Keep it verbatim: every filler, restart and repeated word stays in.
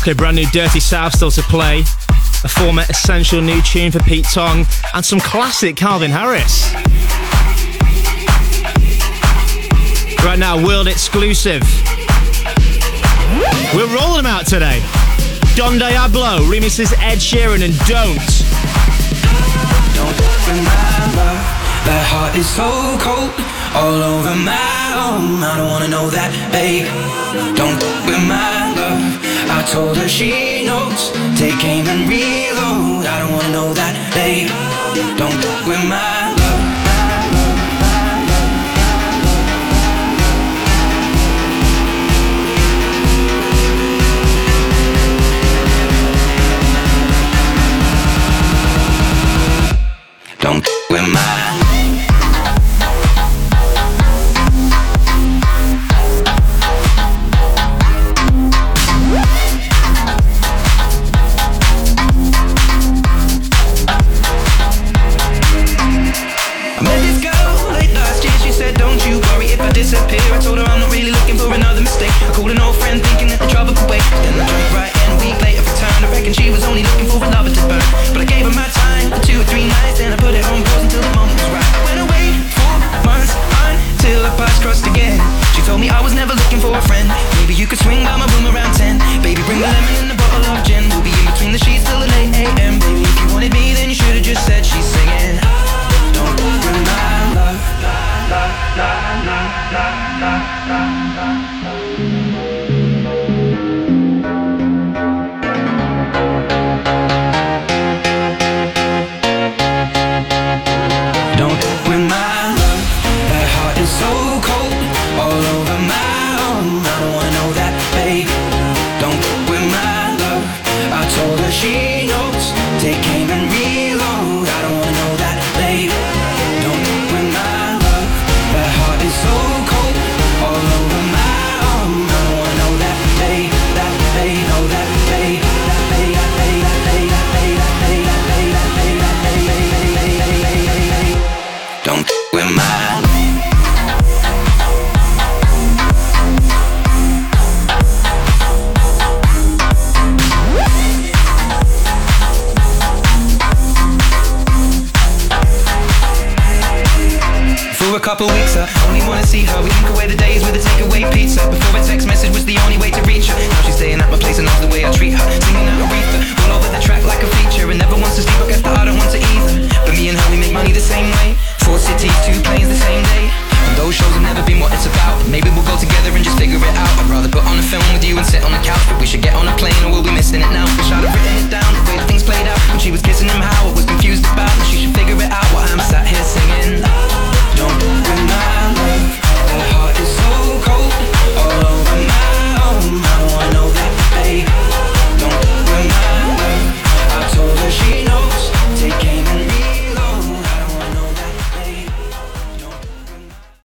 Okay, brand new Dirty South still to play. A former Essential new tune for Pete Tong. And some classic Calvin Harris. Right now, world exclusive. We're rolling them out today. Don Diablo remixes Ed Sheeran and Don't. Don't remember, that heart is so cold, all over my arm. I don't wanna know that, babe. Don't remember, I told her she knows. Take aim and reload. I don't wanna know that, babe. Don't remember. Don't remind. I met this girl late last year. She said, don't you worry if I disappear. I told her I'm not really looking for another mistake. I called an old friend thinking that the trouble could wait. Then I drank right and a week later returned. I reckon she was only looking for a lover to burn. But I gave her my time for two or three nights. Then I put it on pause until the moment was right. I went away four months until our paths crossed again. She told me I was never looking for a friend. Maybe you could swing by my room around ten. Baby, bring the lemon and the bottle of gin. We'll be in between the sheets till the late a m. Baby, if you wanted me, then you should've just said she's singing. Don't remember. Don't remember, that heart is so cold, all over my arm. I don't wanna know that, babe. Don't remember, I told her she knows. Take aim and reload. I don't wanna know that, babe. Don't remember, that heart is so cold, all over my arm. I don't wanna know that, babe. That babe, know that babe. That babe, that babe, that babe, that babe, that babe, that babe, that babe, that babe, that babe, that babe. Don't remind. For a couple weeks, I only wanna see her. We drink away the days with a takeaway pizza. Before a text message was the only way to reach her. Now she's staying at my place and loves the way I treat her. Singing out Aretha all over the track like a